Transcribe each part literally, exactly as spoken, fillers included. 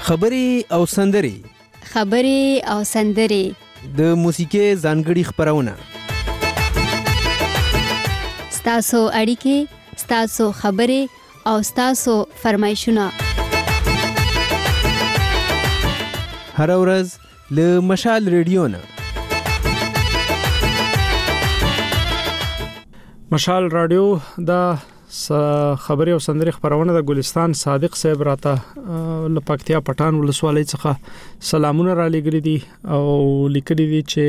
خبرې او سندرې خبرې او سندرې د موسیقي ځانګړي خبرونه ستاسو اړیکې ستاسو خبرې او ستاسو فرمایشونه هر ورځ له مشال ریډیو نه مشال رادیو دا خبري او سندري خبرونه د ګلستان صادق صاحب راته لپکتیا پټان ولسوالۍ څخه سلامونه را لګري دي او لیکلي دي چې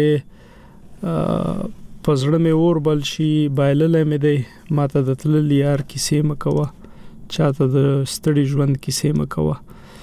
پزړه مې اور بل شي بایللې مې دی ماته د تلل یار کیسې مکوه چاته د ستړي ژوند کیسې مکوه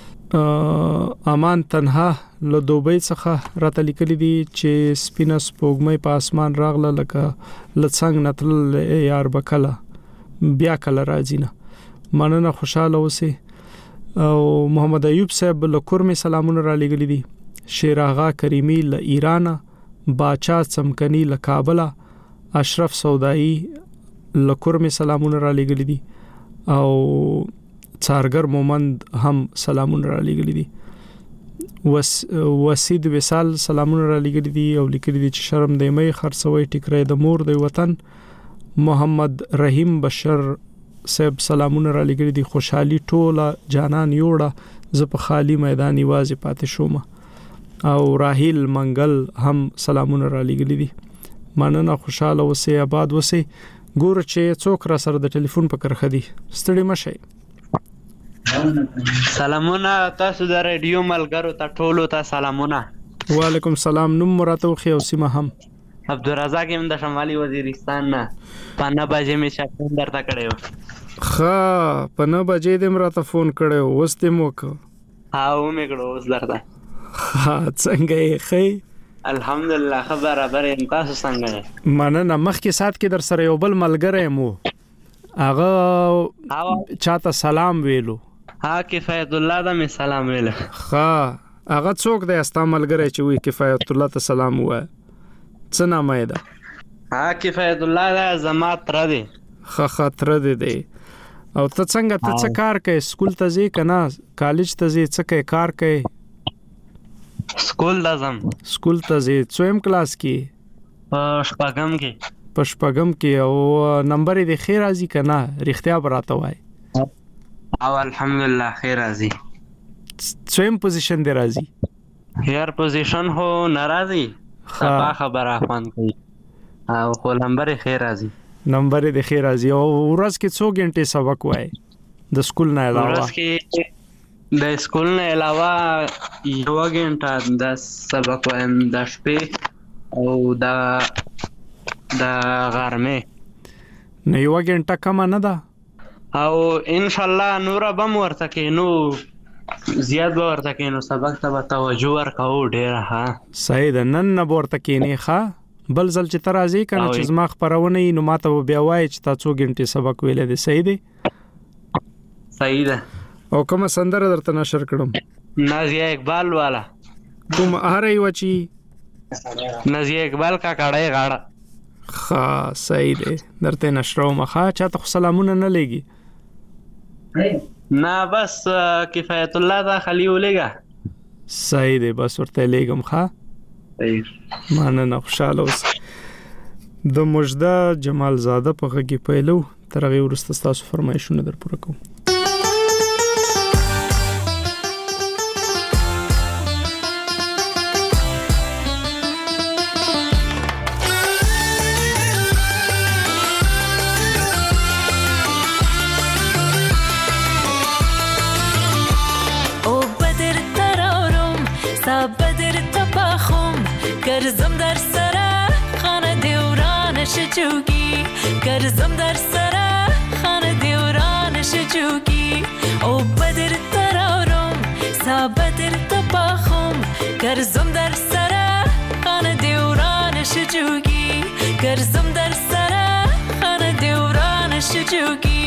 امان تنها له دوبۍ څخه راته لیکلي دي چې سپینس پوګمې په اسمان راغله لکه لڅنګ نتل یار بکله بیا کله راځي نه مننه خوشاله اوسئ او محمد ایوب صاحب له کورمه سلامونه را لګلې دي شیر آغا کریمی له ایران باچا چمکنی له کابل اشرف سودایی له کورمه سلامونه را لګلې دي او څارګر مومند هم سلامونه را لګلې دي وس وسید وصال سلامونه را لګلې دي او لیکلي دي چې شرم دې مې خرڅوي ټیکرې د مور د وطن محمد رحیم بشر صاحب سلامونه را لګري دي خوشحالي ټوله جانان یوړه ز په خالی میدان یوازې پاتې شوم او راهیل منګل هم سلامونه را لګري دي مننه خوشاله اوسئ آباد اوسئ ګور چې څوک را سره د ټلیفون په کرخه دي ستړي مشئ سلامونه تاسو د ریډیو ملګرو ته ټولو ته سلامونه وعلیکم سلام نوم مراتو خو او سیمه هم عبدالرزاق هم د شمالي وزیرستان نه پنه بجې می شپون درته کړو ښه پنه بجې دې مرته فون کړو اوس دې موک ها و مې کړو اوس درته ها څنګه یې خې الحمدلله خبره بره تاسو څنګه یې مننه مخکې سات کې در سره یو بل ملګری مو هغه چاته سلام ویلو ها کفایت الله دا می سلام ویل ښه هغه څوک دی استا ملګری چې وی کفایت الله ته سلام وای څه نامه ده ها کفایت الله دا زما تر دی خ خطر دی دی او ته څنګه ته څه کار کوي سکول ته ځې کنه کالج ته ځې څه کوي کار کوي سکول لازم سکول ته ځې څویم کلاس کې پښپاګم کې پښپاګم کې او نمبر دې خیر راځي کنه رښتیا براته وای او الحمدلله خیر راځي څویم پوزیشن دې راځي هر پوزیشن هو ناراضي صبا خبره خوان کوي او خو نمبر خیر راځي نمبر دې خیر راځي او ورځ کې څو غنټه سبق وای د سکول نه علاوه ورځ کې د سکول نه علاوه یو غنټه د سبق وایم د شپې او د د غرمه نه یو غنټه کم نه ده او ان شاء الله نور به ورته کې نو زیات به ورته کې نو سبق ته توجه ورکاو ډیر ها صحیح ده نن نه ورته کې نه ښه بل ځل چې ترازی کنه چې زما خبرونه نو ماته بیا وای چې تاسو غنټه سبق ویلې دي صحیح دی صحیح ده او کوم سندره درته نشر کړم نازیه اقبال والا کوم هره یو چی نازیه اقبال کا کړه غاړه ښه صحیح دی درته نشرو مخه چاته سلامونه نه لګي نه بس کفایت الله دا خلی ولګه صحیح دی بس ورته لګم ښه مننه خوشاله اوس د مجده جمال زاده په غږی پیلو ترغه ورسته تاسو فرمایشونه در پوره کوم کرزم در سره خانه دیورانش جوگی کرزم در سره خانه دیورانش جوگی او بدر ترارم سا بدر تباخم کرزم در سره خانه دیورانش جوگی کرزم در سره خانه دیورانش جوگی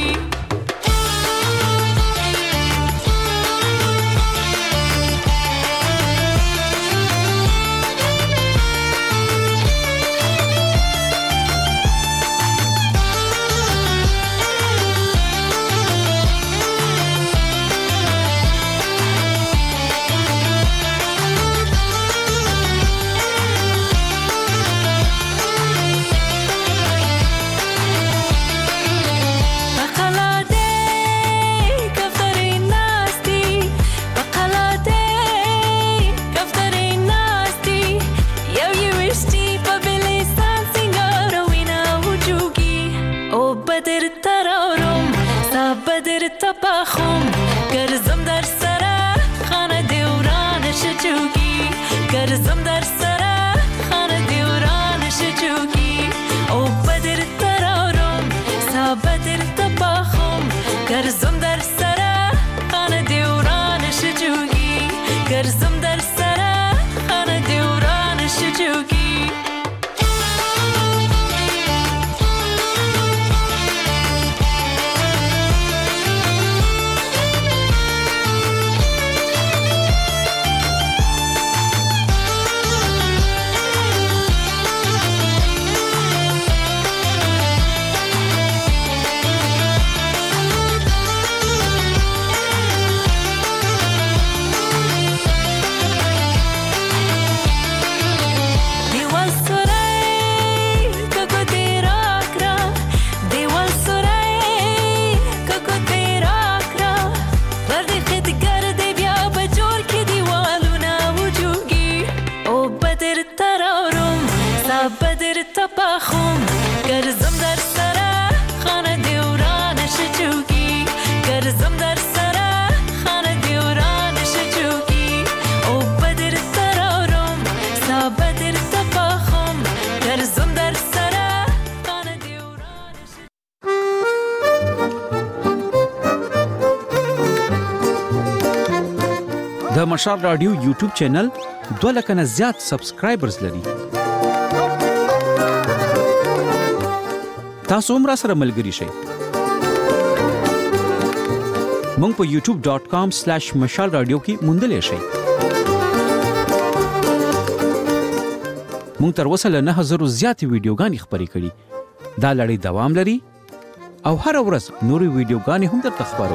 خم گرزم در سره خانه دیورانش جوگی گرزم در سره خانه دیورانش جوگی او بدر ترارم سا بدر تباخم گرزم در سره خانه دیورانش جوگی گرزم در سره خانه دیورانش جوگی تپاخم گرزم در سره خانه دیورانش جوگی گرزم در سره خانه دیورانش جوگی او بدر ترارم سا بدر تپاخم گرزم در سره خانه دیورانش د مشال رادیو یوټیوب چینل دوه لکه نه زیات سبسکرایبرز لري. تاسو هم را سره ملګري شئ. مونږ په یوټیوب ډاٹ کام سلیش مشال رادیو کې موندلې شئ. مونږ تر اوسه له نه هزار زیاتې ویډیوګانې خپرې کړي. دا لړۍ دوام لري او هر ورځ نورې ویډیوګانې هم درته خپرو.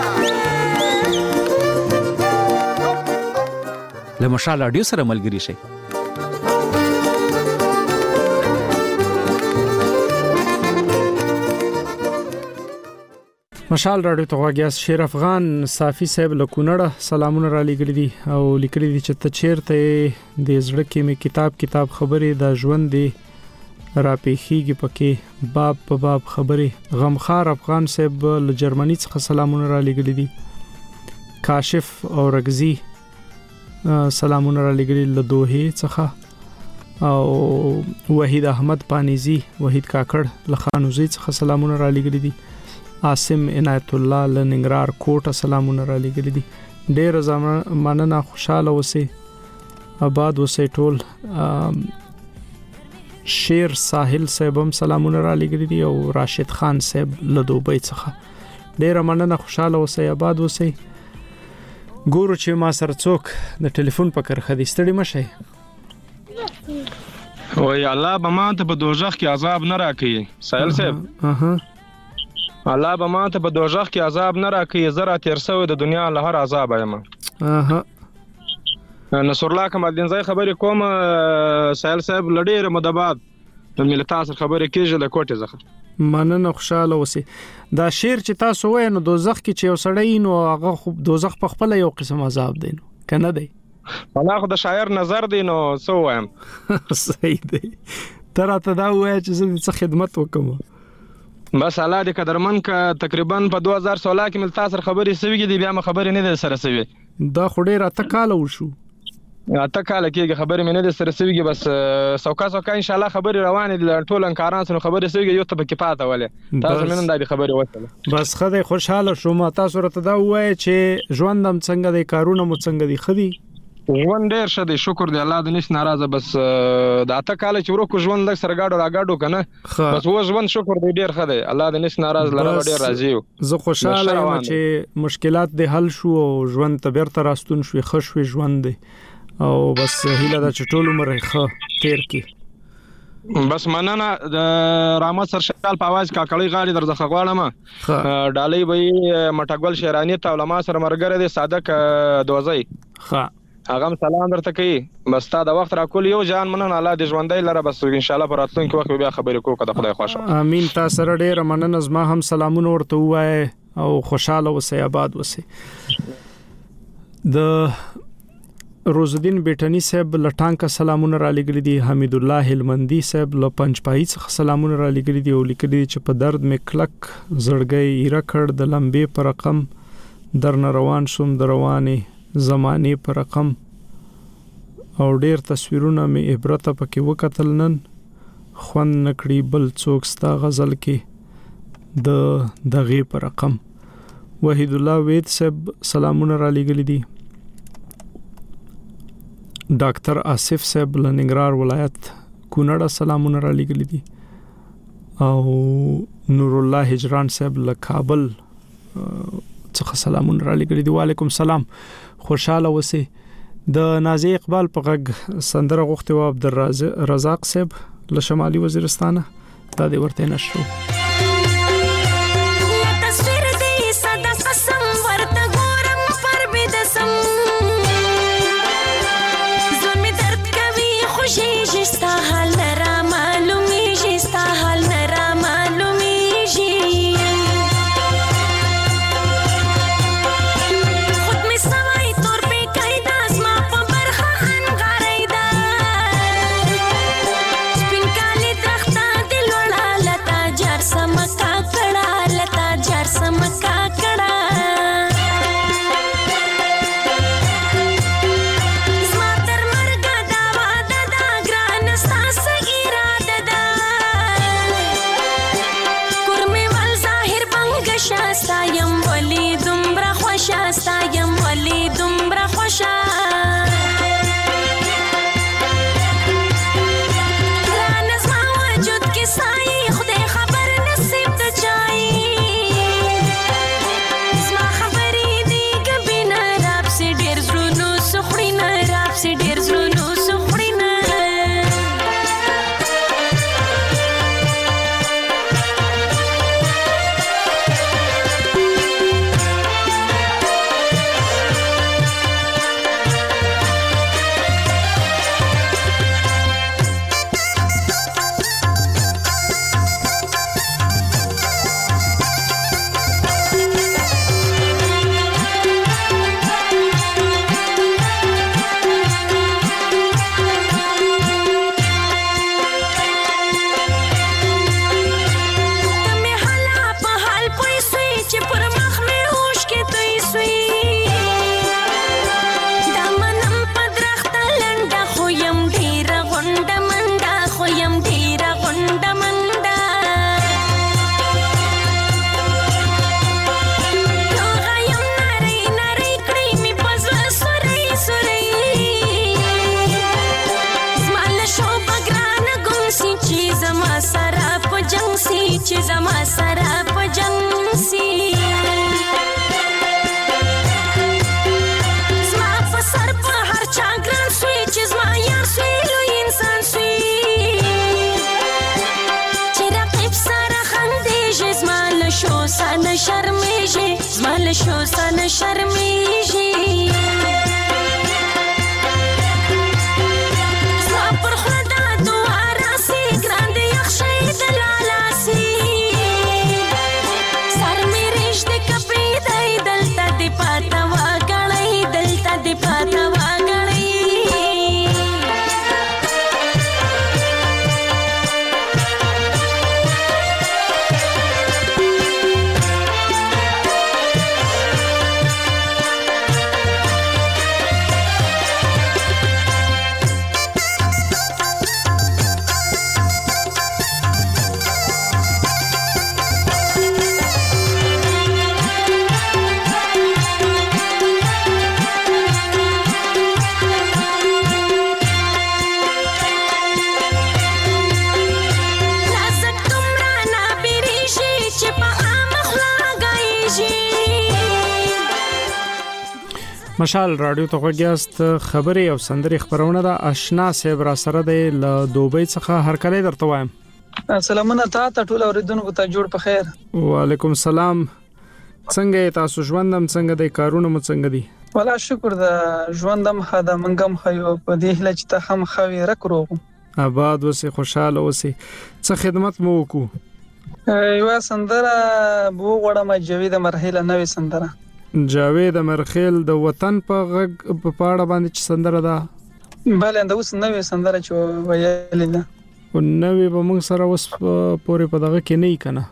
له مشال رادیو سره ملګري شئ. مشال راډیو ته غواګیاس شیر افغان صافی صاحب لکونړه سلامونه را لګړي دي او لیکلي دي چې ته چیرته د زړه کې می کتاب کتاب خبرې د ژوند دی را پیخیږي پکې باب په باب خبرې غمخار افغان صاحب له جرمني څخه سلامونه را لګړي دي. کاشف او رغزي سلامونه را لګړي له دوه څخه او وحید احمد پانیزی وحید کاکړ له خانوزي څخه سلامونه را لګړي دي. عاصم عنایت الله لننګرهار کوټ سلامونه را لګړي دي. ډېر زمانه خوشاله اوسئ آباد اوسئ ټول. شیر ساحل صاحب هم سلامونه را لګړي دي او راشد خان صاحب له دوبۍ څخه ډېر مننه خوشاله اوسئ آباد اوسئ. ګورو چې ما سره څوک د ټلیفون په کرخه دي ستړي مشئ. وای الله به ما ته په دوزخ کې عذاب نه راکړي ساحل صاحب. اها الله به ما ته په دوزخ کې عذاب نه راکړي زرا تیر سوی د دنیا له هر عذاب یم. اها نصر الله کمال الدین زای خبرې کوم ساحل صاحب لډېر مدباد د ملت اثر خبرې کېږي له کوټه زخه. مننه خوشاله اوسئ. دا شعر چې تاسو وایئ نو دوزخ کې چې یو سړی نو هغه خو دوزخ په خپل یو قسم عذاب دی نو کنه دی. الله خو د شاعر نظر دی نو څه وایم. صحیح دی. تر ته دا وایي چې زه څه خدمت وکم. بس الله دې قدرمن ک تقریبا په دوه هزار سولہ کې ملت اثر خبرې سوي دي بیا م خبرې نه ده سره سوي. دا خو ډېر اته کال وشو. اته کال کېږي خبرې مې نه ده سره سوي بس سوکا سوکا ان شاء الله خبرې روانې دي ټول انکاران سره خبرې سوي یو ته په کې پاته ولې تاسو مې نن دا خبرې وکړه. بس خدای خوشاله شوم. تاسو راته دا وایي چې ژوندم څنګه دی کارونه مو څنګه دي خدي. ژوند ډېر ښه دی شکر دی الله دې نش ناراضه بس د اته کال چې ورکو ژوند لږ سره گاډو را گاډو کنه بس و ژوند شکر دی ډېر ښه دی الله دې نش ناراض لره ډېر راضي یو. زه خوشاله یم چې مشکلات دې حل شو او ژوند ته بیرته راستون شو ښه شو ژوند دی او بس هیله دا چې ټول عمر ښه تیر کی. بس مننه د رحمت سرشال په आवाज کاکړی غاړي درځه غواړم ډالۍ به مټګل شیرانی ته علما سره مرګره دي صادق دوزی ها هغه سلام درته کوي. بس تا د وخت را کول یو جان مننه الله دې ژوندۍ لره بس ان شاء الله پراتلونکي وخت بیا خبرې کوو کده خدای خوښ. امين. تاسو سره ډېر مننه زما هم سلامونه ورته وایي او خوشاله اوسئ آباد اوسئ. د روزالدین بیٹنی صاحب لټانکا سلامونه را لګړي دي. حمید الله هلمندی صاحب له پنځپای څخه سلامونه را لګړي دي او لیکلي چې په درد می کلک زړګي ایره کړ د لمبې پر رقم درنه روان شوم د روانې زمانې په رقم او ډیر تصویرونه مې عبرت پکې وکتل نن خوند نکړي بل څوک ستا غزل کې د دغه په رقم. وحید الله وید صاحب سلامونه را لګل دي. ډاکټر آصف صاحب لنګرار ولایت کونړ سلامونه را لګل دي او نور الله هجران صاحب له کابل څخه سلامونه را لګل دي. وعلیکم سلام خوشاله اوسئ. د نازي اقبال په غږ سندره غوښته و عبدالرزاق صاحب له شمالي وزیرستان دا دی ورته نشو. شو سن شرمیږي پر خدا دعا راسي ګران دي اخشي دلالاسي سر مې رښت کپې دای دلته دی پاتا واګړې دلته دی پاتا مشال رادیو ته وګیاست خبري او سندري خبرونه دا آشنا صاحب را سره د دوبۍ څخه هر کله درته وایم. سلامونه تاسو ټول اوریدونکو ته جوړ په خیر. وعلیکم السلام. څنګه تاسو ژوندم څنګه د کارونه مو څنګه دي؟ ولا شکر د ژوندم خدا منګم خيو په دې هله چې ته هم خوي رکرو. آباد وسه خوشاله وسه. څه خدمت مو وکړو؟ یو سندره بو غړم جوید مرحله نوې سندره. جاوید مرخیل د وطن په غږ په پاړه باندې چې سندره ده. بله دا اوس نوې سندره چې ویلې ده. او نوې به موږ سره اوس پورې په دغه کې نه کنه.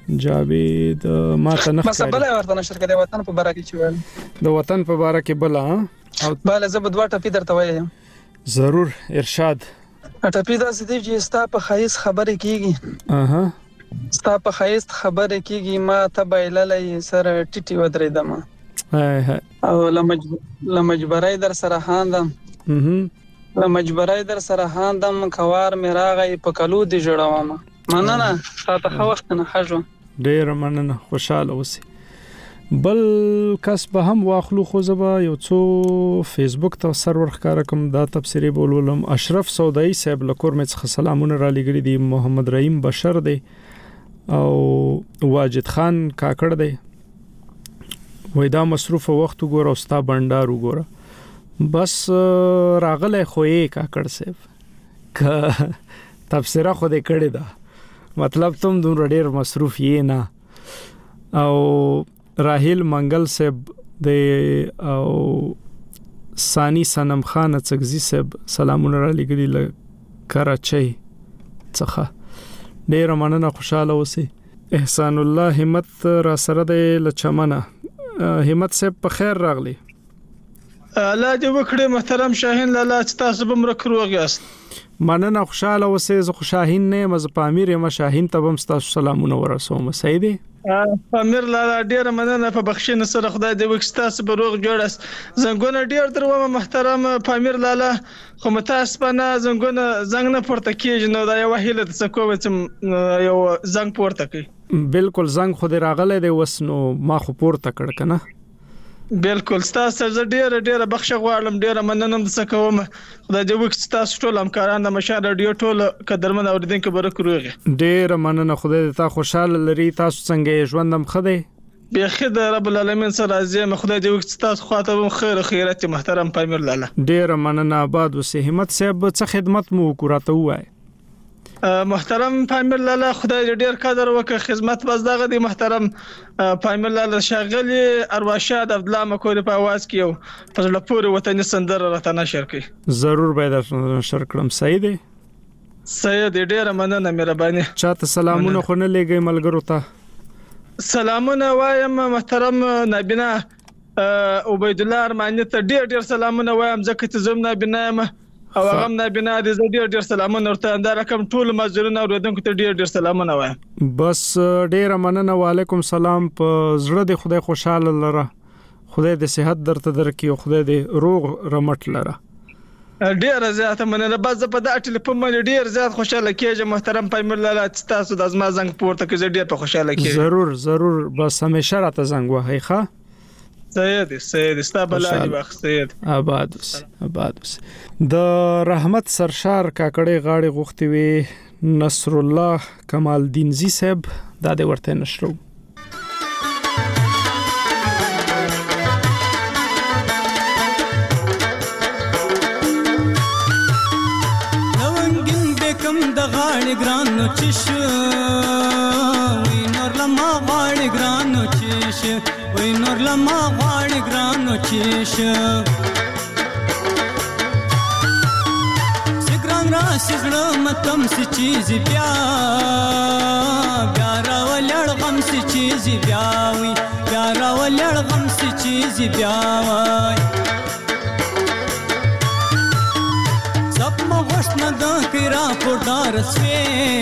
جاوید ما ته نه بس بل ورته نشر کړي وطن په باره کې چې ویل د وطن په باره کې بل او بل زه به دوه ټپی درته وایم ضرور ارشاد ټپی دا ستې چې ستا په خایس خبرې کیږي اها ستا په خایس خبرې کیږي ما ته بایللې سره ټټي ودرېدم او لمجبرای در سره هاندم لمجبرای در سره هاندم کوار مې راغی په کلو دی جوړوم مننه تا ته وخت نه حجو ډیر مننه خوشاله اوسې بل کس به هم واخلو خو زبا یو څو فیسبوک ته سرور ښکارا کوم دا تفسیری بولولم اشرف سودائی صاحب لکور مې څخه سلامونه را لګړي دي محمد رحیم بشر دی او واجد خان کاکړ دی وای دا مصروف وخت وګوره او ستا بندار وګوره بس راغله خوې کاکړ صاحب ک تفسیره خو دې کړی دا مطلب تم دومره ډیر مصروف یې نه او راهیل منګل صاحب د او ثانی سنم خان څګزی صاحب سلامونه را لګلی ل کراچۍ څخه ډیر مننه خوشاله اوسې احسان الله همت را سره د لچمنه همت صاحب په خیر راغلی الله دې وکړي محترم شاهین لاله تاسو به مرکروغ یاست مننه خوشاله اوسې زه شاهین نه مز پامیر ما شاهین ته هم تاسو سلامونه ورسوم سید پامیر لاله ډیر مننه په بخښنه سره خدای دې وکړي تاسو به روغ جوړاس زنګونه ډیر درومه محترم پامیر لاله خو متاسفانه زنګونه زنګ نه پورته کیږي نو دا یو هیله د څه کوم چې یو زنګ پورته کوي بالکل زنګ خو دې راغله دی وسنو ما خو پورته کړ کنه بالکل تاسو زه ډیر ډیر بخښه غواړم ډیر مننه د څه کوم خدای دې وکړي تاسو ټول همکاران د مشال رادیو ټول قدرمن اوریدونکو برکروغي ډیر مننه خدای دې تا خوشاله لري تاسو څنګه ژوندم خدای بخیر د رب العالمین سره راځم خدای دې وکړي تاسو خاطر خیر خیرت محترم پامیر لاله ډیر مننه آباد اوسې همت صاحب څه خدمت مو وکړاته وای محترم پامیر لاله خدای دې ډیر قدر وکړي خدمت بس دغه دی محترم پامیر لاله شاغلی ارواښاد عبد الله مکوری په आवाज کې یو فضل پور وطني سندره راته نشر کړي ضرور به در نشر کړم سید سید ډیر مننه مهرباني چاته سلامونه خو نه لګي ملګرو ته سلامونه وایم محترم نابینا عبید الله ارمانی ته ډیر ډیر سلامونه وایم ځکه چې زم نابینا یم او هغه نابینا دي زه ډیر ډیر سلامونه ورته دا رقم ټول مزرونه اوریدونکو ته ډیر ډیر سلامونه وایم بس ډیر مننه وعلیکم سلام په زړه دې خدای خوشاله لره خدای دې صحت درته درکړي او خدای دې روغ رمټ لره ډیر زیات مننه بس په دا ټلیفون باندې ډیر زیات خوشاله کیږم محترم پایمل لاله تاسو د ازما زنګ پورته کې ډیر په خوشاله کیږم ضرور ضرور بس همیشه راته زنګ وهي ښه سید سید استابلانی وخت سید آباد آباد د رحمت سرشار کاکړې غاړي غوښتي وي نصر الله کمال دین زی صاحب دا د ورته نشرو نونګین بکم د غاړي ګرانو چش وی نور لما غاړي ګرانو چش وی نور لما غاړي ګرانو چش سګران را سګړه متم سي چیز بیا بیا را ولړ غم سي چیز بیا وی بیا را ولړ غم سي چیز بیا وای سب ما غوښ نه د کیرا پردار سوي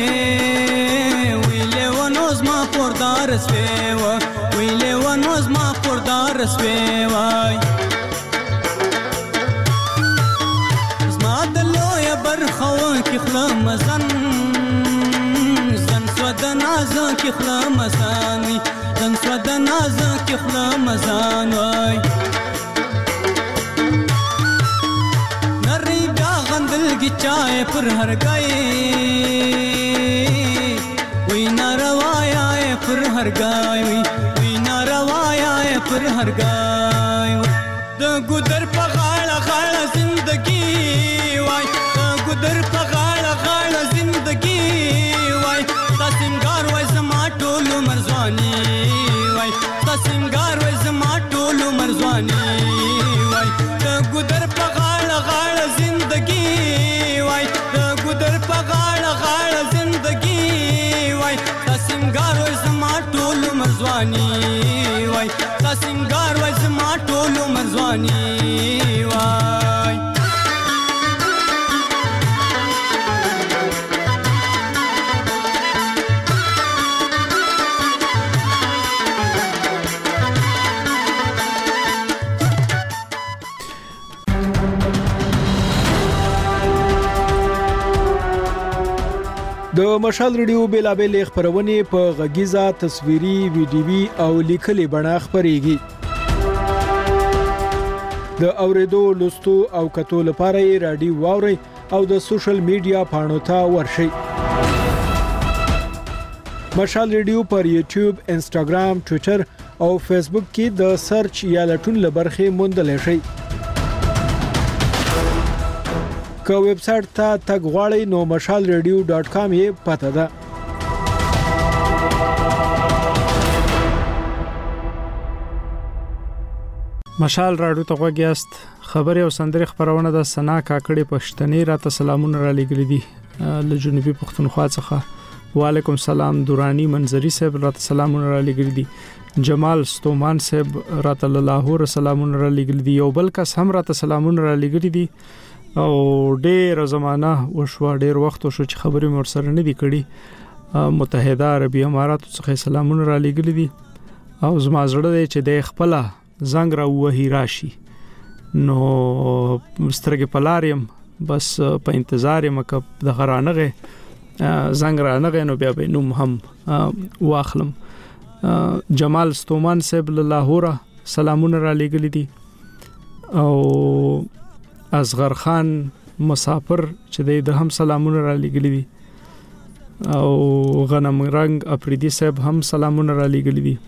ویله ونوز ما پردار سوي ویله ونوز ما پردار سوي وای زما د لوی برخو کی خلم زن زن سود ناز کی خلم زن زن سود ناز کی خلم زن وای نری بیا غندل کی چای پر هر گئی وی ناروایا پر هر گئی وی ناروایا پر هر گئی د ګدر په غاړه غاړه زندگی وای د ګدر په غاړه غاړه زندگی وای تاسنګار وای زما ټول مرزوانی وای تاسنګار وای زما ټول مرزوانی وای د ګدر په غاړه غاړه زندگی وای د ګدر په غاړه غاړه زندگی وای تاسنګار وای زما رواني وای د مشال ریډیو بیلابل خبرونه په غږیزه تصویري ویډیوي او لیکلي بڼه خبريږي د اوریدو لوستو او کتو لپاره رادیو واوري او د سوشل میډیا پاڼو ته ورشي مشال ریډیو پر یوټیوب انسټاګرام ټوئیټر او فیسبوک کې د سرچ یا لټون لبرخه موندل شي که ویب سټ ته تګ غواړئ نو مشال ریډیو ډاټ کام یې پته ده مشال راډیو ته غوږیاست خبري او سندري خبرونه د سنا کاکړي پښتني راته سلامونه را لګل دي له جنوبي پښتونخوا څخه وعلیکم سلام دورانی منظری صاحب راته سلامونه را لګل دي جمال ستومان صاحب راته له لاهور سلامونه را لګل دي یو بل کس هم راته سلامونه را لګل دي او ډېر زمانہ وشو ډېر وخت شو چې خبرې مور سره نه دي کړي متحده عربی امارات څخه سلامونه را لګل دي او زما زړه دی چې د خپل زنګ را وਹੀ راشي نو سترګې پلاریم بس په انتظار یم ک د غرانغه زنګ رانغه نو بیا به نوم هم واخلم جمال ستومان صاحب له لاهور سلامونه را لګل دي او اصغر خان مسافر چې د هم سلامونه را لګل دي او غنم رنگ افریدي صاحب هم سلامونه را لګل دي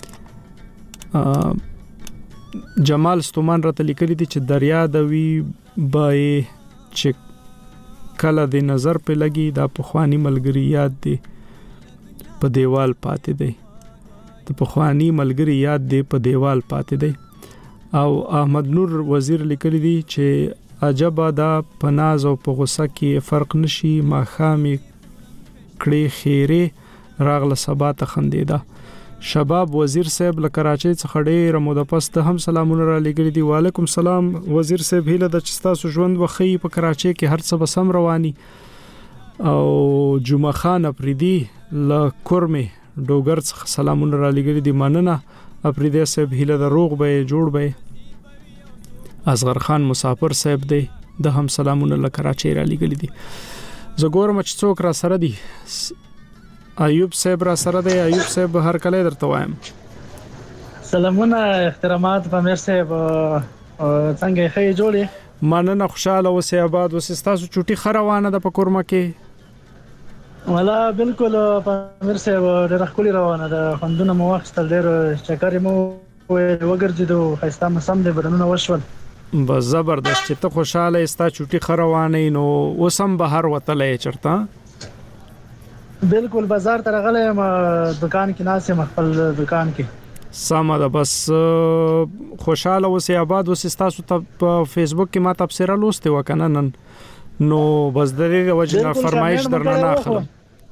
جمال ستومان راته لیکلي دي چې دریا د وی بای چې کله د نظر په لګي دا پخوانی ملګری یاد دي په دیوال پاتې دی د پخوانی ملګری یاد دي په دیوال پاتې دی او احمد نور وزیر لیکلی دی چې عجبا دا پناز او په غوسه کې فرق نشي ماخامي کړي خیره راغله سبا ته خندیدا شباب وزیر صاحب له کراچۍ څخه ډېر موده پس ته هم سلامونه را لګل دي وعلیکم سلام وزیر صاحب هله د چستاسو ژوند وخی په کراچۍ کې هر څه بسم رواني او جمعه خان افریدي له کورمه ډوګر څخه سلامونه را لګل دي مننه افریدي صاحب هله د روغ به جوړ به اصغر خان مسافر صاحب دی د هم سلامونه له کراچۍ را لګل دي زګورم چې څوک را سره دي ایوب صاحب را سره دی ایوب صاحب هر کله درته وایم سلامونه احترامات پامیر صاحب څنګه خې جوړې مننه خوشاله اوسې آباد اوسې تاسو چټي خروانه د پکورمه کې ولا بالکل پامیر صاحب ډېر خولي روانه ده خوندونه مو وختل ډېر چکرې مو وګرځیدو خاصه مسم دې بدنونه وشول بس زبردست چې ته خوشاله استا چټي خروانه نو وسم بهر وتلې چرتا بالکل بازار ته راغلم دکان کې ناسم خپل دکان کې سمه ده بس خوشاله اوسې آباد اوسې تاسو ته په فیسبوک کې ما تبصره لوسته وکنه نن نو بس د دې وجه فرمایش درنه نه اخلم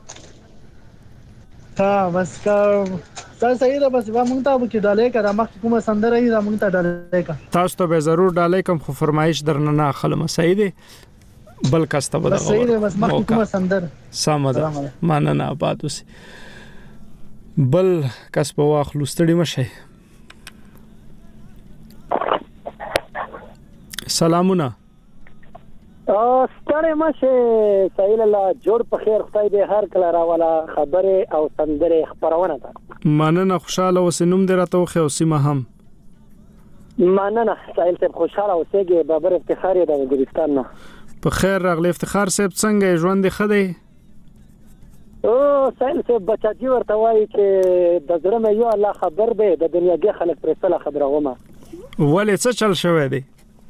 ها بس کا تا صحیح ده بس و مونږ ته کې ډالې کړه مخ کومه سندره یې مونږ ته ډالې کړه تاسو ته به ضرور ډالې کوم خو فرمایش درنه نه اخلم صحیح ده بل کاسته بل صحیح ده بس مخ کومه سندره سمه ده ماننه آباد اوسې بل کس په واخلو ستړي مشه سلامونه ستړي مشه سهیل الله جوړ په خیر خدای دې هر کله راواله خبره او سندره خبرونه ده ماننه خوشاله اوسې نوم دې راته خو سیمه هم ماننه سهیل ته خوشاله اوسېږي بابر افتخار دی د ګلستان نه په خیر راغلی افتخار صاحب څنګه ژوند دی خدای او سهیل صاحب بچاجي ورته وایي چې د زړه مې یو الله خبر دی د دنیاګي خلک پر څه خبره ومه ولې څه چل شوی دی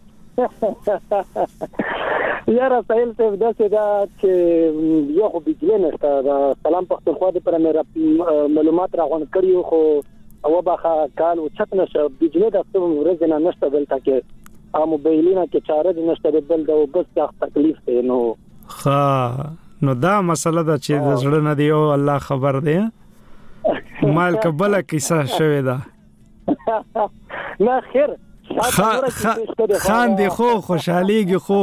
یاره سهیل صاحب داسې دا چې یو خو بجلی نشته د سلام پښتونخوا د پر مې معلومات راغونډ کړیو خو او باخه کال او چت نشه بجلی د څو ورځې نه نشته دلته کې ا موبایلونه کې چاره د نشته بل دا بس ځخ تکلیف دی نو ها نو دا مسله ده چې د زړه نه دی او الله خبر دی مال کبله کیسه شوی دا نه خیر خان دی خو خوشحاليږي خو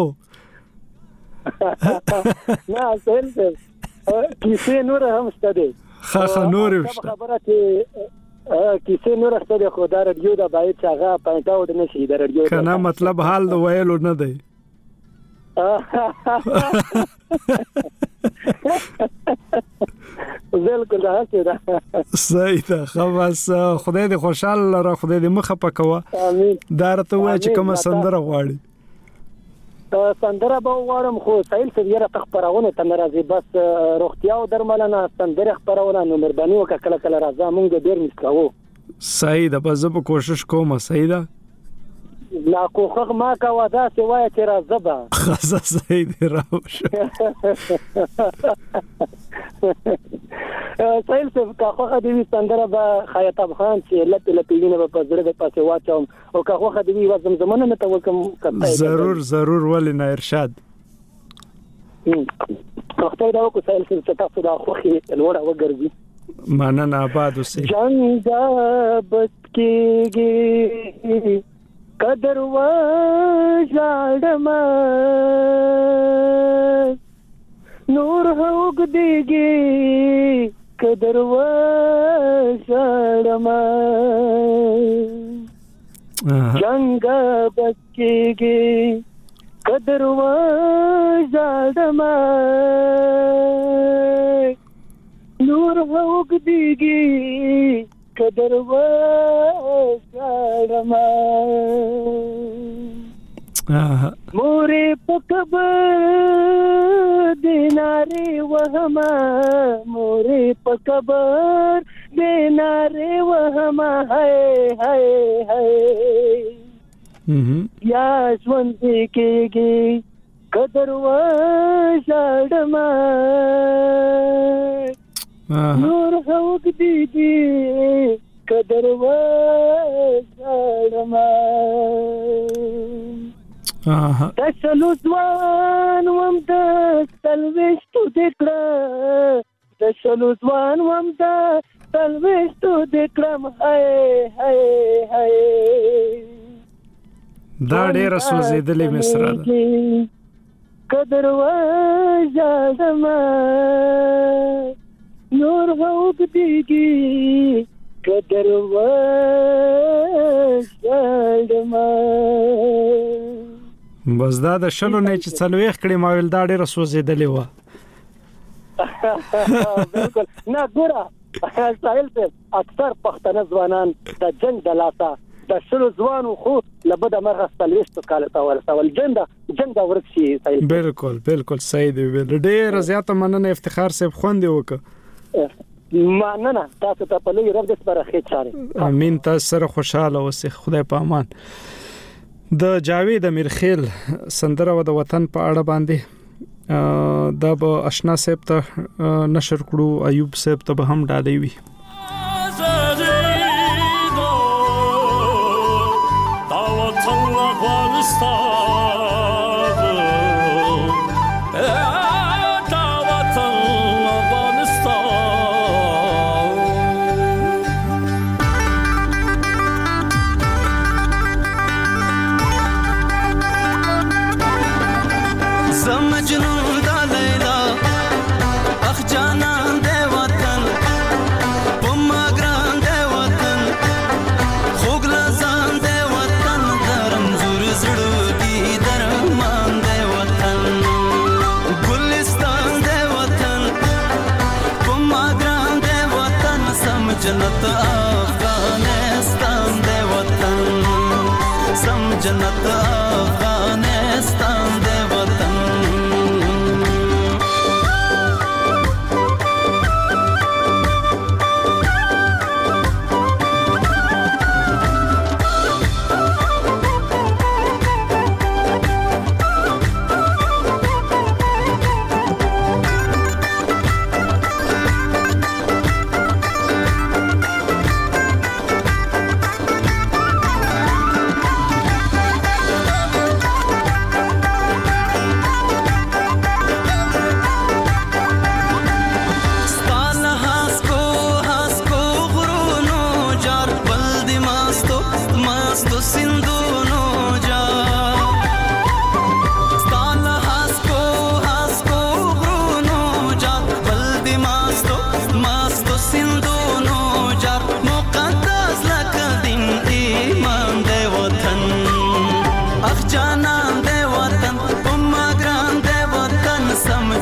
نه سهیل کیسې نور هم ستدي خا خا نور خبره کې کیسې نور ستدي خو دا رادیو دا باید چې هغه پاینټ اوټ نشي دا رادیو کنه مطلب حال د ویلو نه دی بالکل راځي دا صحیح ده خلاص خدای دې خوشاله را خدای دې مخه پکوا امين دا راته وای چې کومه سندره غواړي سندره به وړم خو سایل سویره تخبرونه ته ناراضي بس روغتیا او درملنه سندره خبرونه نو مهرباني وکړه کله کله راځه مونږ ډیر مسکاو صحیح ده بس په کوشش کوم صحیح ده لا کوخه ما کا ودا سی وای چې راځه به خاصه صحیح دی راوشه سایل څه کا خو د دې سندره به خیاط افغان چې لته لپیینه په زړه د پاسه واچوم او کا خو د دې وزم زمونه مته وکم ضرور ضرور ولې نه ارشاد وخت دا کو سایل څه تاسو دا خو الوړه وګرځي مننه آباد اوسې جنگ بس کېږي قدر و ژړم نور هوګ دیږي قدر و ژړم جنگ بچيږي قدر و ژړم نور هوګ دیږي قدر و ژړم مورې په قبر دینارې وهما مورې په قبر دینارې وهما هاي هاي هاي یا ژوند کېږي قدر و ژړم نور هوګ دیږي قدر و ژړم د شلو ځوان وم د سلويشتو دکړه د شلو ځوان وم د سلويشتو دکړم هاي هاي هاي دا ډېر سوزیدلې مصرا ده قدر و ژړم نور هوګ دیږي قدر و ژړم بس دا د شلو نه چې څلويخ کړي ما ویل دا ډېر سوزیدلې و بالکل نه ګوره ساحل ته اکثر پښتنه ځوانان د جنگ د لاسه د شلو ځوانو خو لبد مرغ سلويشتو کال تا ورسول جنگ جنگ دا ورکشي ساحل بالکل بالکل صحیح دی ډېر زیاته مننه افتخار صاحب خوندې وکړه مننه تاسو ته په لوی رب د سره خیر چاره امين تاسو سره خوشاله اوسئ خدای په امان د جاوید امیرخیل سندره و د وطن په اړه باندې دا به آشنا صاحب ته نشر کړو ایوب صاحب ته به هم ډالۍ وي जन्नत अफगानिस्तान दे वतन सम जन्नत अफगानिस्तान दे वतन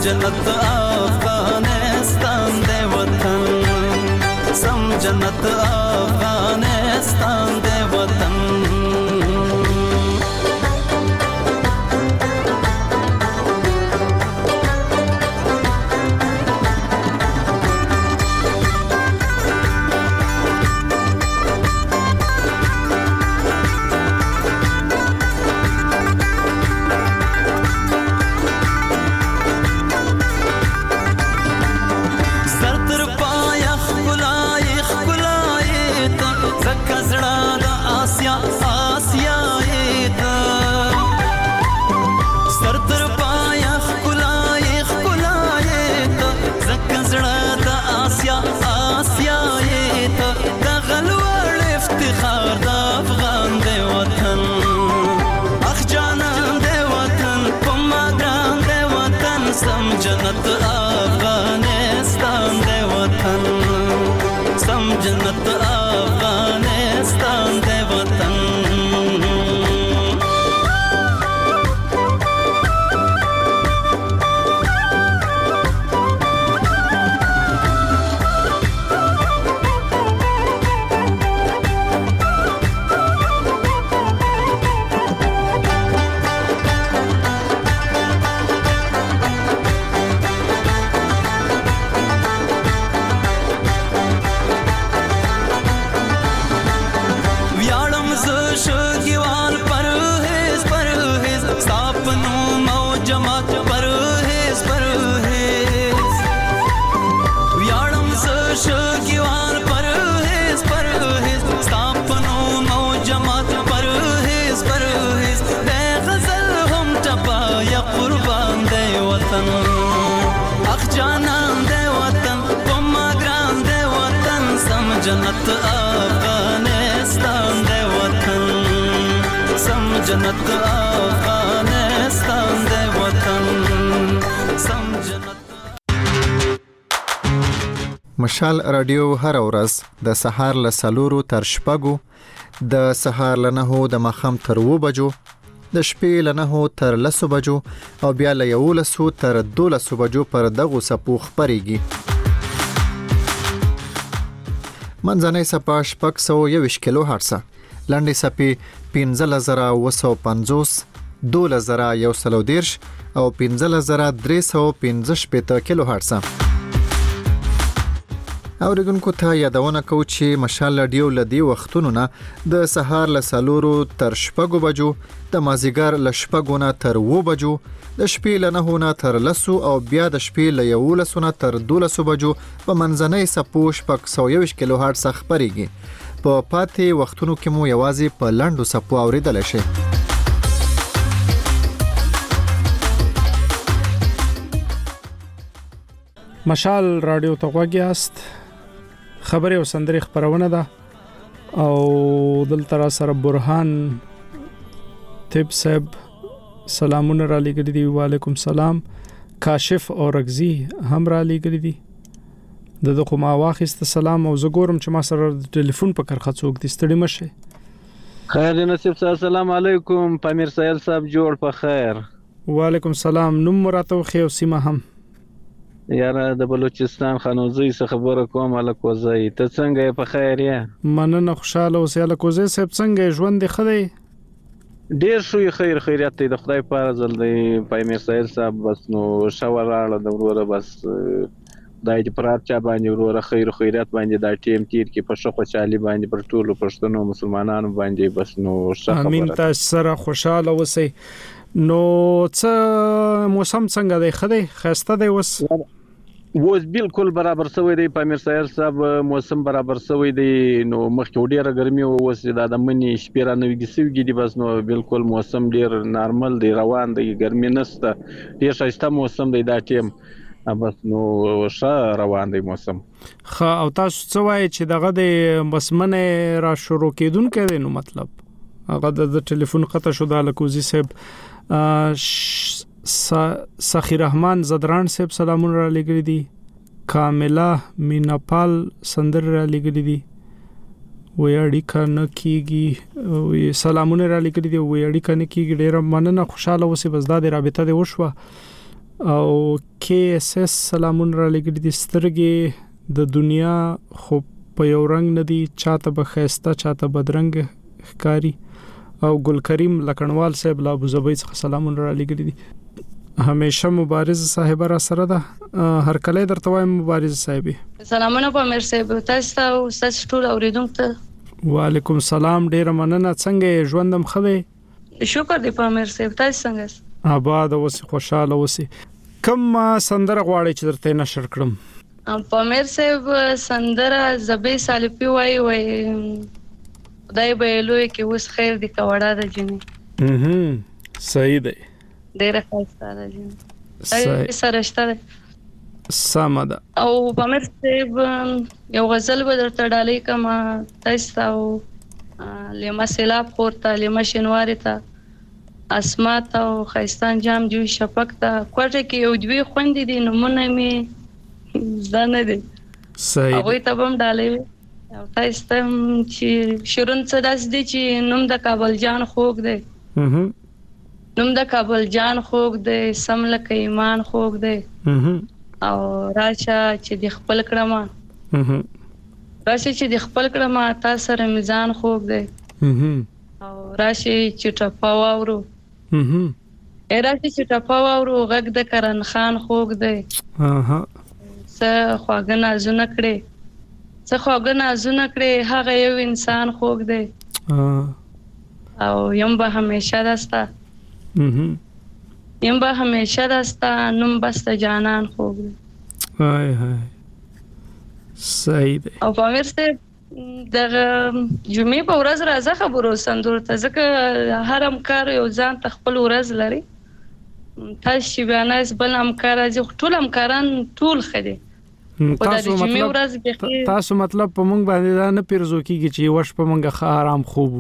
جنت افغانستان دی وطن سم جنت افغانستان دی وطن جنت افغانستان دی وطن سم جنت افغانستان دی وطن جنت افغانستان دی وطن سم جنت افغانستان دی وطن سم جنت مشال رادیو هر ورځ د سهار له سلورو تر شپږو د سهار له نهو د ماښام تر اوو بجو د شپې له نهو تر لسو بجو او بیا له یولسو تر دولسو بجو پر دغو څپو خپرېږي. منځنۍ څپه شپږ سوه یوویشت کیلو هرټزه، لنډې څپې پنځلس زره اوه سوه پنځوس، دولس زره یو سل او دېرش او پنځلس زره درې سوه پنځه شپېته کیلو هرټزه. اوریدونکو ته یادونه کوو چې مشال رادیو له دې وختونو نه د سهار له څلورو تر شپږو بجو، د مازدیګر له شپږو نه تر اوو بجو، د شپې له نهو نه تر لسو او بیا د شپې له یولسو نه تر دولسو بجو په منځنۍ څپو شپږ سوه یوویشت کیلو هرټز خپرېږي. په پاتې وختونو کې مو یوازې په لنډو څپو اورېدلی شئ. مشال رادیو ته غوږ یاست، خبرې او سندرې خپرونه ده او دلته را سره برهان طب صاحب سلامونه را لګړي دي. وعلیکم سلام. کاشف او رغزی هم را لګړي دي. د دغه ما واخیست سلام او زګورم چې ما سره ټلیفون په کرخه څوک دي. ستړي مشه. خیر نصیب صاحب السلام علیکم. پامیر سایل صاحب جوړ په خیر. وعلیکم سلام. نوم مراتو خو سیمه هم یاره د بلوچستان خانوزی څخه خبره کوم. الکوزی ته څنګه په خیر یې؟ مننه خوشاله اوسې. الکوزی صاحب څنګه ژوند دی؟ خدای ډیر شوی خیر خیریت دی د خدای په فضل دی. پامیر سایل صاحب بس نو شاور راړه د وروره بس دای چې پرات چا باندې وروره خیر خیریت باندې دا ټیم تیر کې په شخو خوشالي باندې پر ټولو پښتنو مسلمانانو باندې بس نو شخه. امين تاسو سره خوشاله اوسئ. نو څه موسم څنګه دی؟ خدای خسته دی وس وز بالکل برابر سوی دی. پامیر سایل صاحب موسم برابر سوی دی. نو مخکې ډیره ګرمي او وس د منی شپې را نوې سوي دي بس نو بالکل موسم ډیر نارمل دی، روان دی، ګرمي نشته، ډیر ښایسته موسم دی دا ټیم بس نو ښه روان دی موسم. خا او تاسو څه وایي چې دغه د بسمنه را شروع کیدونکې دی؟ نو مطلب هغه د ټلیفون قطع شو د الکوزی صاحب. سخی رحمان زدران صاحب سلامونه را لګړي دي. کامله میناپال سندر را لګړي دي. وې اړیکه نه کیږي. وې سلامونه را لګړي دي. وې اړیکه نه کیږي. ډیر مننه خوشاله اوسې. بس دا د رابطه دی وشوه او کې اس اس سلامون را لګړي د سترګې د دنیا خو په یو رنگ ندي چاته بخښتا چاته بدرنګ ښکاری او ګل کریم لکنوال صاحب لا ابو زبید څخه سلامون را لګړي دي همیشه مبارز صاحب را سره ده هر کله درته وایم مبارز صاحب سلامونه په مر صاحب تاسو ته او تاسو ټول اوریدونکو ته وعلیکم سلام ډیر مننه څنګه ژوندم خوي شکر دی په مر صاحب تاسو څنګه آباد اوسې خوشاله اوسې کوم سندره غواړي چې درته نشر کړم په مر صاحب سندره زبې سالپی وای وای خدای به لوی کې اوس خیر دی کوړه د جنې اها صحیح دی ډیره خاصه ده جن سره شته سمه ده او په مر صاحب یو غزل به درته ډالې کما تاسو او لما سیلاب خورته لما شنواری ته اسمات او خیستان جام جو شپک ته کوټه کې یو دوی خوندې دي نمونه می ځنه دي صحیح او ته بم ډالې او تاسو ته چې شرون څه داس دي چې نوم د کابل جان خوګ دی اها نوم د کابل جان خوګ دی سم لکه ایمان خوګ دی اها او راشه چې د خپل کړما اها راشه چې د خپل کړما تاسو سره میزان خوګ دی اها او راشه چې ټپا واورو اها راشه چې ټپا واورو غږ د کرن خان خوګ دی اها څه خواږه نازونه کړې څه خواږه نازونه کړې هغه یو انسان خوګ دی او یم به همیشه دستا اها یم به همیشه دستا نوم بست جانان خوګ دی هاي هاي صحیح دی او په ورسته دغه جمعې په ورځ راځه خبرو سندور ته ځکه هر امکار یو ځان ته خپل ورځ لري تاسو چې بیاناس بل امکار راځي ټول امکاران ټول خدي تاسو مطلب تاسو مطلب په مونږ باندې دا نه پیرزو کیږي چې وښ په مونږه ښه آرام خوب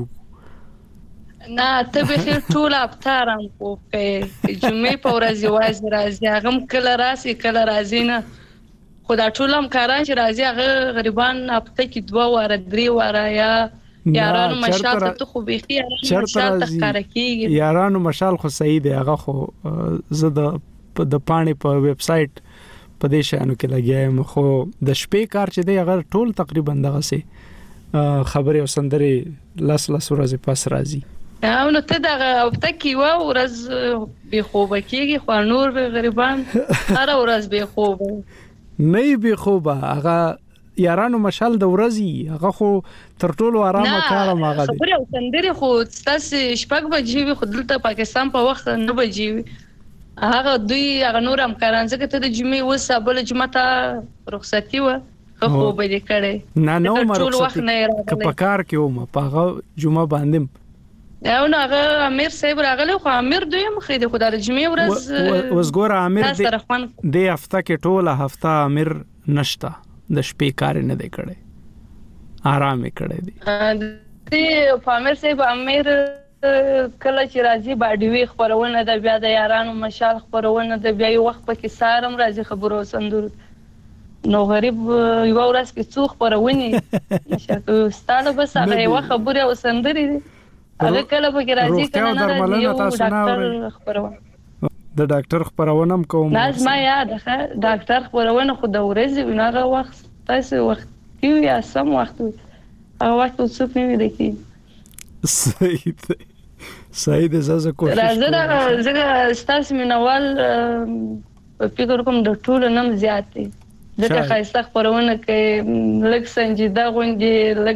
نه ته به خیر ټول اپتارم خوب کې جمعې په ورځ یوازې راځي هغه کله راسي کله راځي نه خدا ټول امکاران چې راځي هغه غریبان هفته کې دوه واره درې واره یا یارانو مشال ته خو بيخي یارانو مشال ته کار کوي یارانو مشال خو صحیح دی هغه خو زه د د پانی په ویب سټ په دې شانو کې لګیایم خو د شپې کار چې دی هغه ټول تقریبا دغه سي خبري او سندري لاس لاس ورځې پاس راځي او نو ته دغه هفته کې و ورځ به خوب کېږي خو نور غریبان هر ورځ به خوب نه به خوبه هغه یارانو مشال د ورځي هغه خو تر ټولو آرامه کار ماغه دي خبره سندري خو تاسو شپږ بجې خو دلته پاکستان په وخت نه بجې هغه دوی هغه نور هم کاران ځکه ته د جمعې وسه بل جمعه ته رخصتي و خو به دې کړي نه نو مرخصتي په کار کې ومه په هغه جمعه باندې او نو هغه امیر صاحب راغله خو امیر دوی مخې د خدای جمعې ورځ وسګور امیر دې د هفته کې ټوله هفته امیر نشتا د شپې کار نه دی کړي آرام یې کړی دی دې امیر صاحب امیر کله چې راځي باډي وی خبرونه د بیا د یارانو مشال خبرونه د بیا یو وخت پکې سارم راځي خبرو سندور نو غریب یو ورځ کې څو خبرونه شکه ستاله بس هغه یو خبره او سندري هغه کله به راځي کنه نه راځي یو ډاکټر خبرونه د ډاکټر خبرونه کوم لازم یاد ده ډاکټر خبرونه خو د ورځې وناغه وخت تاسو وخت کیو یا سم وخت هغه وخت څه پیوي دکی صحیح ده صحیح ده زازه کوشش راځه زه ستاسو منوال په فکر کوم د ټولو نم زیات دي ځکه خاصه خبرونه کې لږ سنجیده غونډې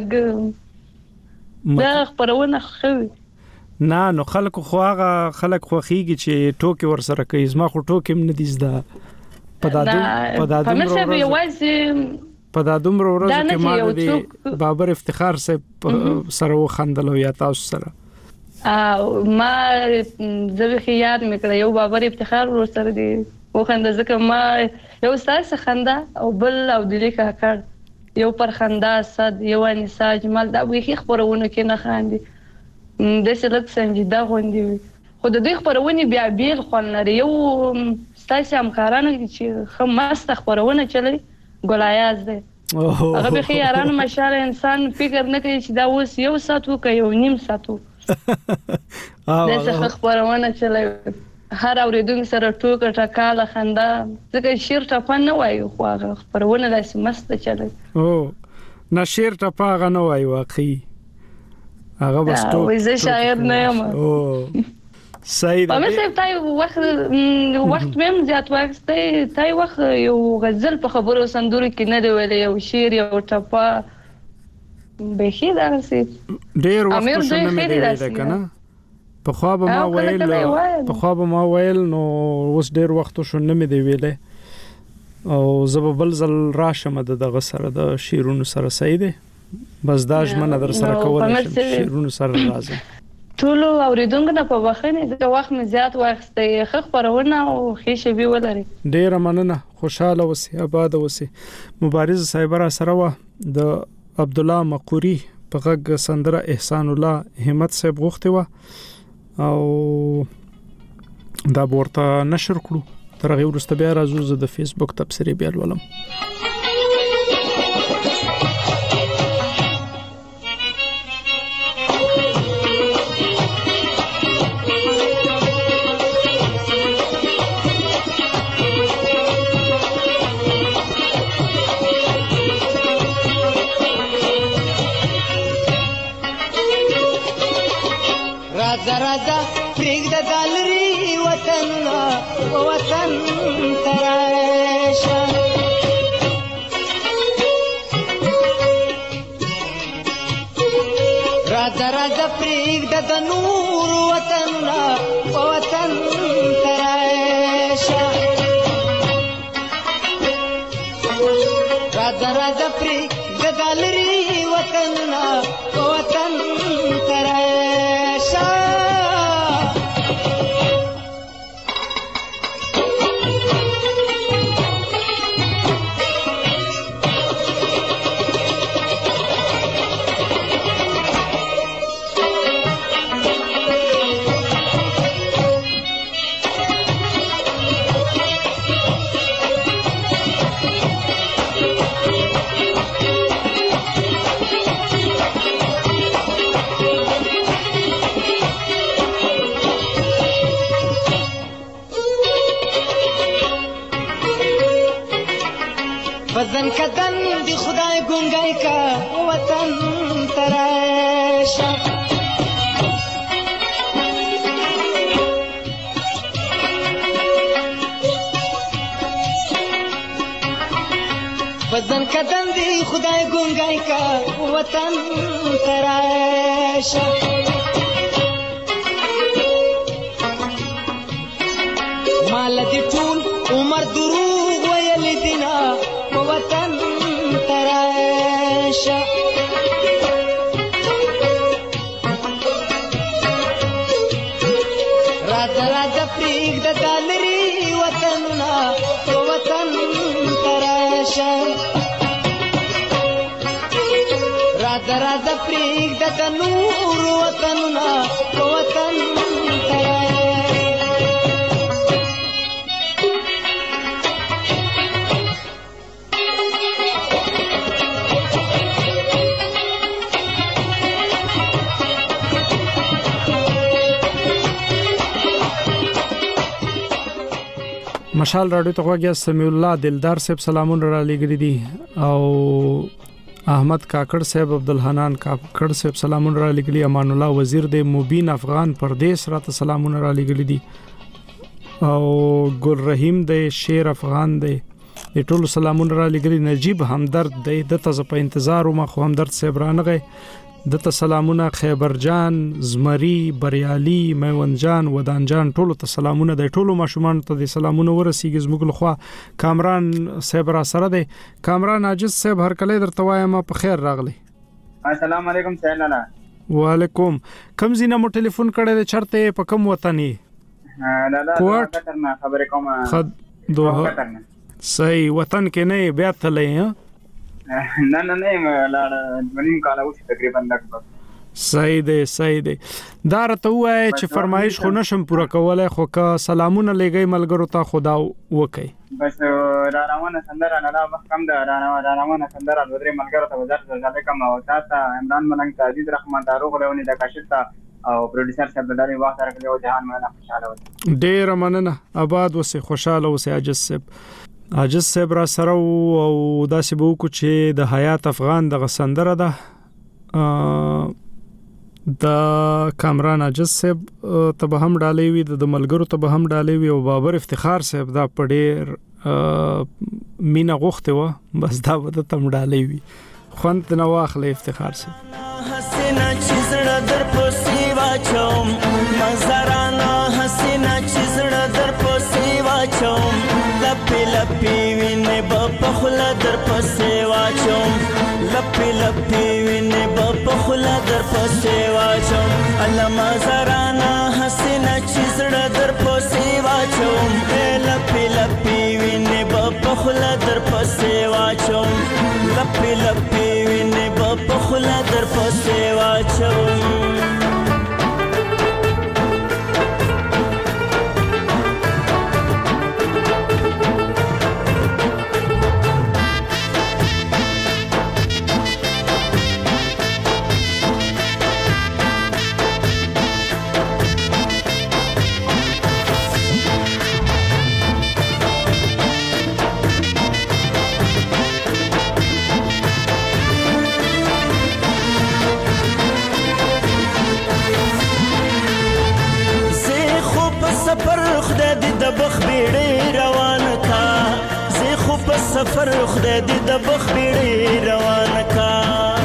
لږ دا خبرونه خو نه نو خلک خو هغه خلک خوخيږي چې ټوکی ور سره کوي زما خو ټوکم نه ديزدا پدادم پدادم پدادم ورځ کې ما دي بابر افتخار صاحب سره وخندلو یا تاسو سره ما زه به یاد میکړ یو بابر افتخار ور سره دی وخنده ځکه ما یو ساس خنده او بل او د لیکه کړ یو پر خنده صد یو انسا جمال دا وی خبرونه کې نه خاندي د سلک سنجیده غونډي خو د دې خبرونه بیا بیل خون لري یو ستاسو همکارانو چې خماست خبرونه چلی ګولایاز دی هغه به خیارانو مشال انسان فکر نه کوي چې دا اوس یو ساعت وکي یو نیم ساعت د څه خبرونه چلی هر اوریدونکو سره ټوکه ټکاله خندا ځکه شعر ټپه نه وایو خو هغه خپرونه داسې مسته چلوي او نه شعر ټپه هغه نه وایو واقعي هغه بس ټوک وایي زه شاعر نه یم او صحیح ده په مثل تای وخت وخت مم زیات وخت تای وخت یو غزل په خبرو سندورو کې نه دی ویلي یو شعر یو ټپه به شي دا سي ډیر وخت شنه مې دی ویل کنه په خوا به ما ویل په خوا به ما ویل نو اوس ډیر وخت شنه مې دی ویل او زببل زل راشم د دغه سره د شیرونو سره صحیح دی بس دا ژمنه در سره کول شیرونو سره راځي ټول اوریدونکو نه په وخت نه د وخت مې زیات وخت یې خخ پرونه او خېشه به ولري ډیر مننه خوشاله وسی آباد وسی مبارز صاحب را سره و د عبد الله مقوري په غږ سندره احسان الله همت صاحب غوښته و او دا ورته نشر کړو تر هغه وروسته بیا راځو د فیسبوک تبصری بیا ولوم راځه راځه پرېږده ګالري وطنونه وطن ته راشه راځه راځه پرېږده د نور وطنونه وطن ته راشه راځه راځه پرېږده ګالري وطنونه وطن ته راشه وطن کدن دی خدای ګونګای کا وطن تراشه وطن کدن دی خدای ګونګای کا وطن تراشه مال دی ټول عمر دروغ ویل دینا وطن تراشه راځه راځه پرېږده ګالري وطنونه وطن تراشه راځه راځه پرېږده د نور وطنونه وطن تراشه مشال راډیو ته غوږی سمیع الله دلدار صاحب سلامونه را لګری دي او احمد کاکړ صاحب عبدالحنان کاکړ صاحب سلامونه را لګلی امان الله وزیر د مبین افغان پردیس راته سلامونه را لګلی دي او ګل رحیم د شیر افغان دی د ټولو سلامونه را لګلی نجیب همدرد دی د ته په انتظار او ما خو همدرد صاحب رانغه د ته سلامونه خیبر جان زمری بریالي میوند جان ودان جان ټولو ته سلامونه د ټولو ماشومان ته د سلامونه ورسیږي زموږ لخوا کامران صاحب را سره دی کامران عاجز صاحب هر کله درته وایم په خیر راغلی السلام علیکم سهیلانا وعلیکم کم زینه مو ټلیفون کړی د چرته په کم وطني لالا کوټ کرنا خبره کوم خد دوه صحیح وطن کې نه بیا تلې نه نه نه لاړ منیم کاله اوس تقریبا لګ صحیح دی صحیح دی دا راته وای چې فرمایش خو نشم پوره کولای خو کا سلامونه لګي ملګرو ته خدا وکي بس را روانه سندره نه لا کم دا را روانه سندره ودرې ملګرو ته وزارت زړه کم او تاسو عمران ملنګ عزیز رحمان دارو غلونی د کاشتا او پروډوسر صاحب د ډېر وخت راکړی او جهان مننه خوشاله و ډېر مننه آباد وسه خوشاله وسه عاجز صاحب عاجز صاحب را سره او داسې به وکړو چې د حیات افغان د غسندره ده د کامران عاجز صاحب ته به هم ډالې وي د ملګرو ته به هم ډالې وي او بابر افتخار صاحب دا په ډېر مینا غوښته و بس دا به تم ډالې وي خوند نه واخلې افتخار صاحب حسینا چیزړه در پوسی واچوم مزارانا حسینا چیزړه در پوسی واچوم لپی لپی وینې په خلا در پوسی واچوم لپی لپی وینې په خلا در پوسی واچوم الله مزارانا حسینا چیزړه در پوسی واچوم لپی لپی وینې په خلا در پوسی واچوم لپی لپی وینې په خلا در پوسی واچوم سفر خدای دې د بخ بیړې روان کا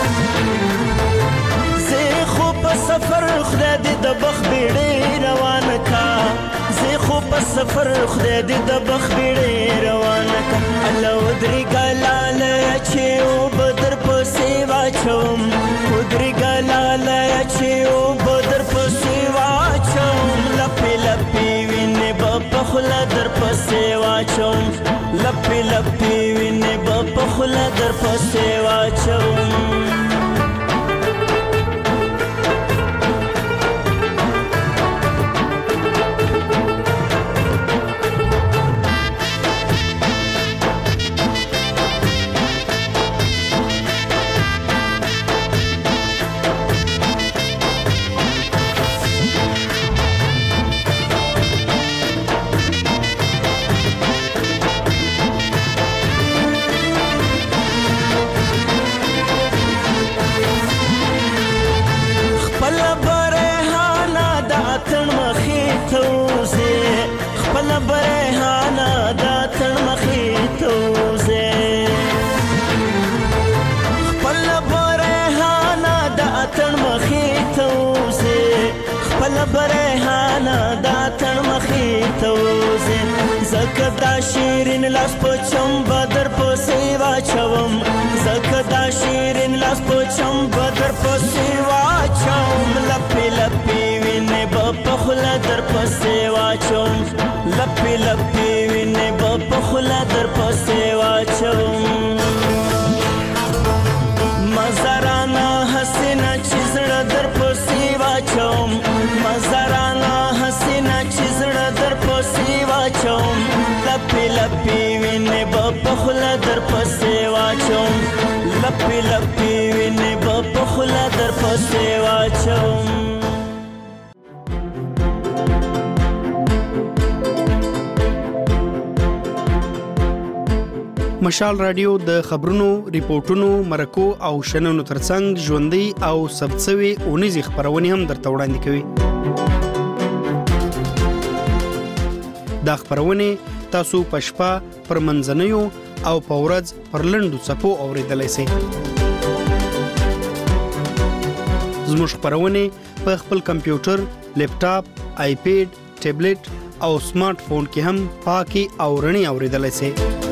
زه خو په سفر خدای دې د بخ بیړې روان کا زه خو په سفر خدای دې د بخ بیړې روان کا الله ودري ګلال چې او بدر په سیوا چوم ودري ګلال چې او بدر په سیوا چوم لپی لپی وینې په خلا در په سیوا چوم لپی لپی وینې په خلا در پسې واچوم برهانا دا تن مخې ته وزه زکه دا شیرین لاس په چم بدر په سیوا چوم زکه دا شیرین لاس په چم بدر په سیوا چوم لپی لپی وینې په خلا در په سیوا چوم لپی لپی وینې په خلا در په سیوا چوم مزارانا حسینا چیزړه در په سیوا چوم مزارانا حسینا چیزړه در په سیوا چوم لپی لپی وینې په خلا در په سیوا چوم لپی لپی وینې په خلا در په سیوا چوم مشال رادیو د خبرونو، ریپورتونو، مرکو او شننو ترڅنګ ژوندۍ او ثبتسوي اونیزي خبرونه هم درته وړاندې کوي. دا خبرونه تاسو په شپه پر منځنیو او په ورځ پر لنډو څپو اوریدلای شئ. زموږ خبرونه په خپل کمپیوټر، لیپټاپ، آیپیډ، ټابلیټ او سمارټ فون کې هم پاکي او رڼي اوریدلای شئ.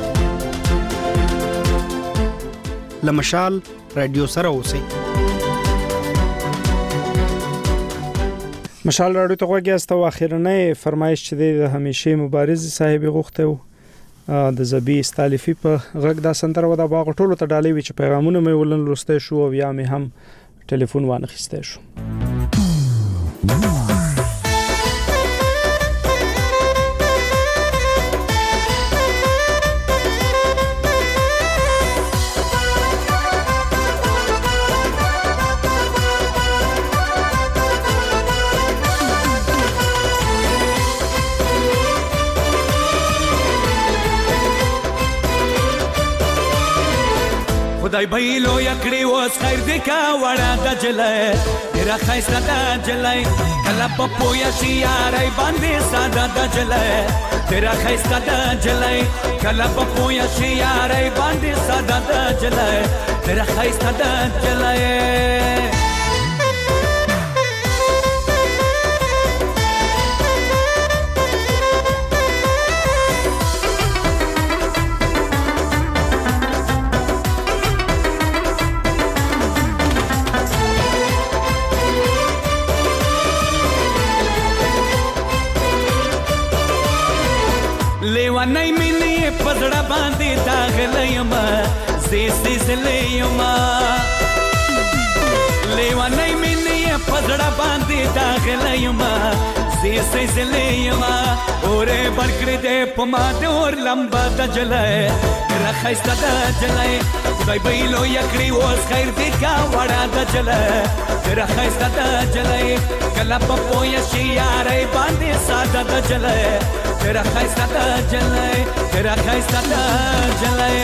لمشال رادیو سره اوسئ. مشال رادیو ته غوږیاست او اخیرنۍ فرمایش چې د همیشه مبارز صاحب غوښته د زبی استالیفي په غږ دا سندره و د باغ ټولو ته ډالې وی چې پیغامونه مې ولن لسته شو او یا مې هم ټلیفون وانخسته شو. خدای به لو یکړي اوس خیر دې کا وړه د جلای تیرا خیسته د جلای کله په پویا شي یارای باندې ساده د جلای تیرا خیسته د جلای کله په پویا شي یارای باندې ساده د جلای تیرا خیسته د جلای لیوانای مینې پزړه باندې داغلیما زی زی زلیما لیوانای مینې پزړه باندې داغلیما زی زی زلیما اورې برکړې دې پما دې اور لمبا د جلای راخایسته د جلای خدای به لو یکړي اوس خیر دې کا وړه د جلای راخایسته د جلای کله په پویا شي یارې باندې ساده د جلای تیرا خیسته دا جلای تیرا خیسته دا جلای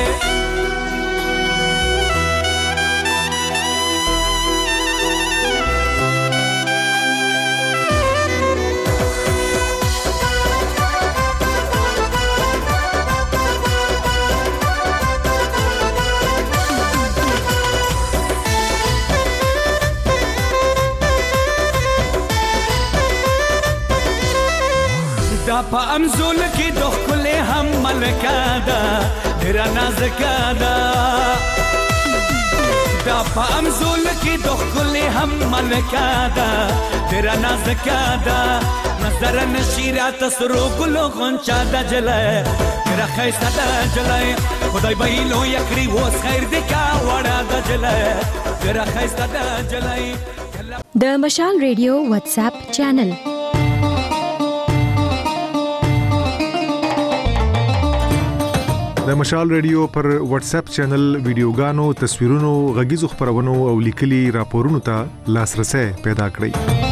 دا په امزول کې د خپل هم ملکا ده ډیر نازکا ده دا په امزول کې د خپل هم ملکا ده ډیر نازکا ده نظر نشیرات سرو ګلو غنچا د جلای ډیر خیسته د جلای خدای به لو یکړي اوس خیر دې کا وړه د جلای ډیر خیسته د جلای د مشال ریډیو واتس اپ چینل د مشال ریډیو پر واتس اپ چینل ویډیوګانو، تصویرونو، غږیزو خبرونو او لیکلي راپورونو ته لاسرسي پیدا کړئ.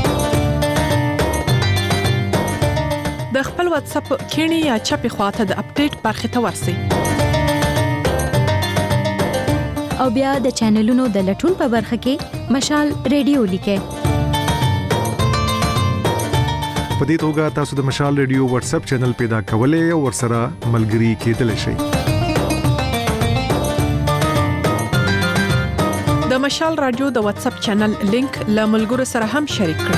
د خپل واتس اپ کینی یا چپی خواته د اپډیټ برخه ته ورسئ. او بیا د چینلونو د لټون په برخه کې مشال ریډیو لیکئ. په دې توګه تاسو د مشال ریډیو واتس اپ چینل پیدا کولای او ورسره ملګري کېدلی شئ. د مشال رادیو د واتس اپ چینل لینک له ملګرو سره هم شریک کړئ.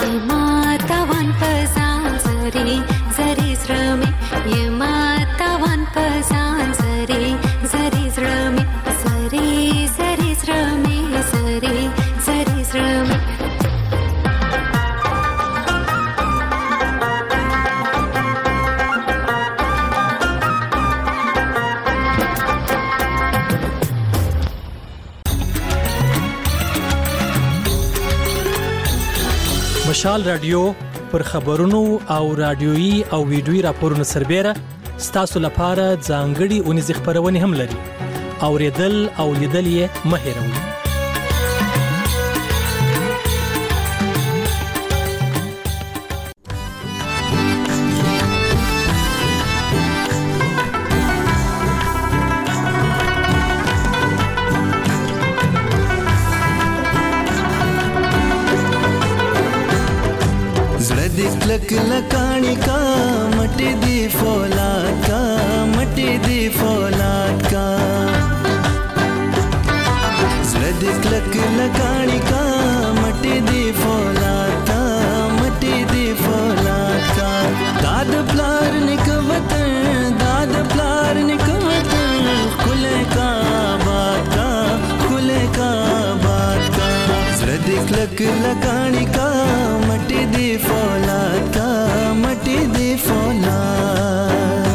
یما تاوان پزان زری زری زرمی یما تاوان پزان زری زری زرمی زری زری زرمی زری زری زرمی مشال رادیو پر خبرونو او رادیويي او ویډیويي راپورونو سربېره ستاسو لپاره ځانګړي اونیز خبرونه هم لري. اوریدل او لیدل یې مه هېروئ. लक लकानी का मटी दी फौलाद का मटी दी फौलाद का जदिक लक लकानी का मटी दी फौलाद का मटी दी फौलाद का दाद प्लार निक वतन दाद प्लार निक वतन खुले का बात का खुले का बात का जदिक लक लकानी का मटी दी फौलाद का मटी दी फौलाद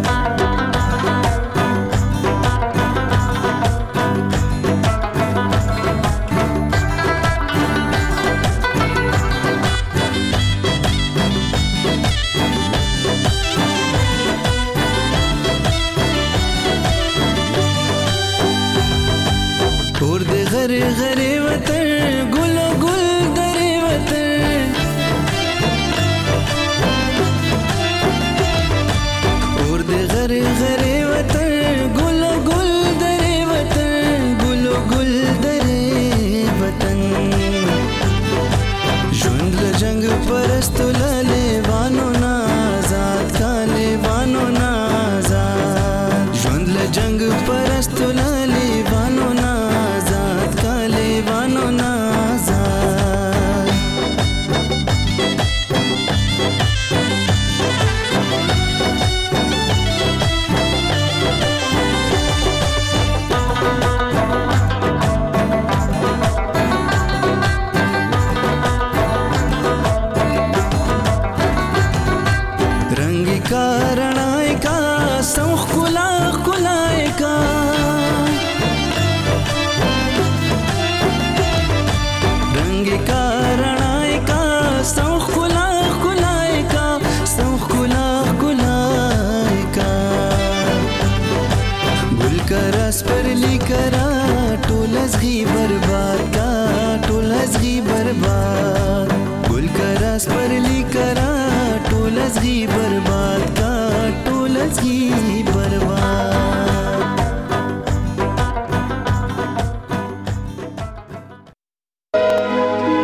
और दे घरे घरे वतन गुलो गुल दरे वतन और दे घरे घरे वतन गुलो गुल दरे वतन गुलो गुल दरे वतन जुंद जंग परस्त ले वानो ना आजाद का ले वानो ना आजाद जुंद जंग परस्त ले वानो ना आजाद का ले वानो ना आजाद रंगी का रणाय का सौख कुला कुलाय का रंगी का रणाय का सौख कुला कुलाय का सौख कुला कुलाय का गुल का रस पर लिकरा टोलस घी बर्बाद का टोलस घी बर्बाद गुल का रस पर लिकरा टोलस घी बर्बाद